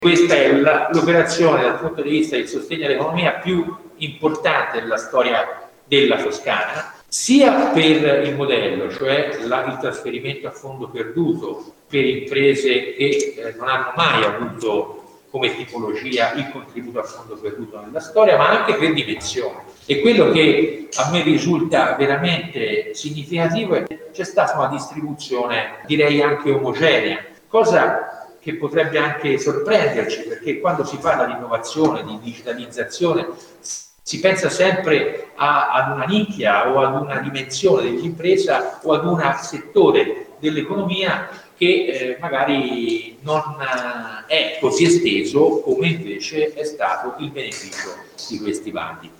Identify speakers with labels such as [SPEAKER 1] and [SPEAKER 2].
[SPEAKER 1] Questa è l'operazione dal punto di vista del sostegno all'economia più importante della storia della Toscana, sia per il modello, cioè il trasferimento a fondo perduto per imprese che non hanno mai avuto come tipologia il contributo a fondo perduto nella storia, ma anche per dimensione. E quello che a me risulta veramente significativo è che c'è stata una distribuzione, direi anche omogenea, cosa che potrebbe anche sorprenderci, perché quando si parla di innovazione, di digitalizzazione, si pensa sempre ad una nicchia o ad una dimensione dell'impresa o ad un settore dell'economia che magari non è così esteso come invece è stato il beneficio di questi bandi.